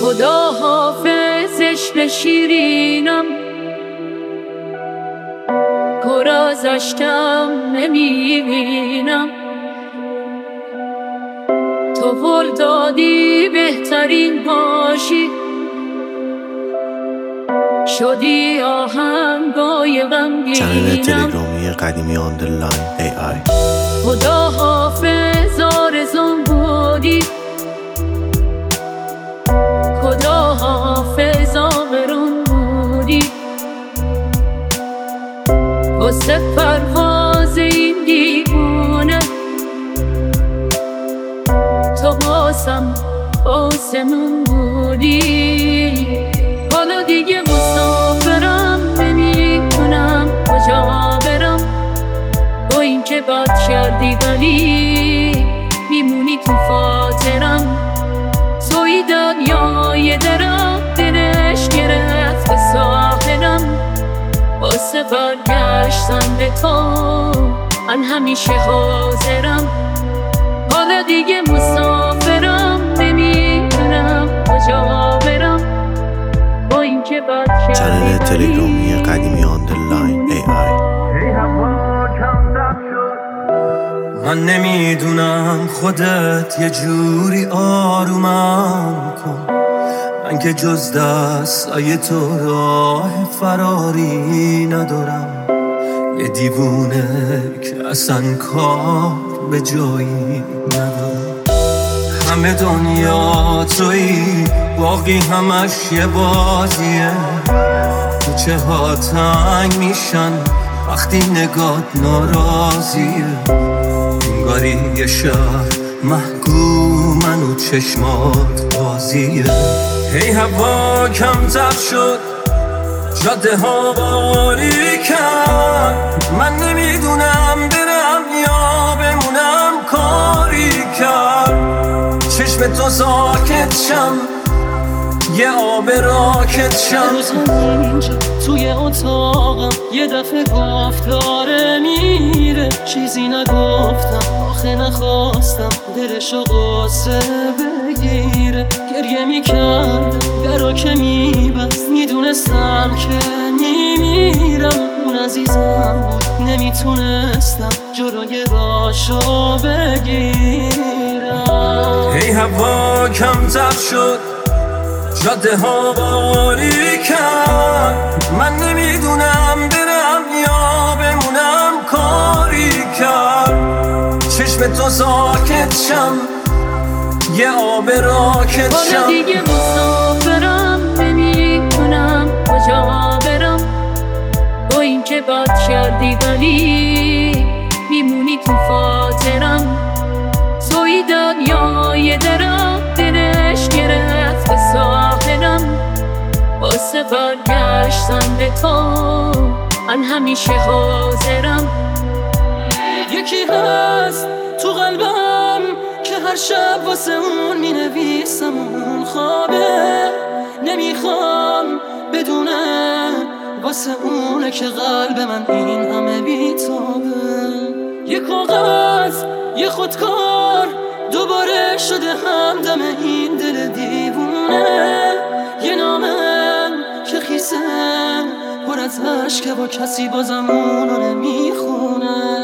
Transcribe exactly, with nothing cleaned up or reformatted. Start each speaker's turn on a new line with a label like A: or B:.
A: خدا حافظ عشق شیرینم، گرازشتم نمیبینم. تو ول دادی بهترین باشی، شدی آهنگای غمگینم.
B: چنل تلگرامی قدیمی آندرلاین ای آی.
A: خدا حافظ آرزوم بودی، خدا حافظ آبرون بودی. واسه پرواز این دیوونه تو باسم آسمون بودی. حالا دیگه مسافرم، نمیتونم کجا برم. با این که بد کردی ولی میمونی تو خاطرم. توی دنیای درم دلش گرفت به ساحلم. واسه برگشتن به تو من همیشه حاضرم. حالا دیگه مسافرم، نمیدونم کجا برم. با این که بد
B: چنل تلگرامی قدیمی آندرلاین ای آی.
C: من نمیدونم خودت یه جوری آرومم کن. من که جز دستای تو راه فراری ندارم. یه دیوونه که اصلا کار به جایی ندارم. همه دنیا تویی، باقی همش یه بازیه. کوچه ها تنگ میشن وقتی نگات ناراضیه. انگاری یه شهر محکومن و چشمات بازیه. هی هوا کم تب شد، جاده ها باریکن. من نمیدونم برم یا بمونم، کاری کرد چشم تو ساکت شم، یه آب راکت شم.
D: روزم اینجا توی اتاقم یه دفعه گفت داره میره. چیزی نگفتم آخه نخواستم دلشو قصه بگیره. گریه میکردم درا که میبست، میدونستم که میمیرم. اون عزیزم بود نمیتونستم جلوی راشو بگیرم.
C: هی هوا کم تب شد، جاده ها باریکن. من نمیدونم برم یا بمونم، کاری کرد چشم تو ساکت شم، یه آب راکت شم.
A: حالا دیگه مسافرم، نمیدونم کجا برم. با این که بد کردی ولی میمونی تو خاطرم. توی دنیای درم دلش گرفت به ساحلم. واسه برگشتن به تو من همیشه حاضرم.
D: یکی هست تو قلبم که هر شب واسه اون می نویسم. اون خوابه نمیخوام بدونه، واسه اونه که قلب من این همه بیتابه. یه کاغذ یه خودکار دوباره شده همدم این دل دیوونه. یه نامه که خیسه پر از عشقه و کسی بازم اونو نمیخونه.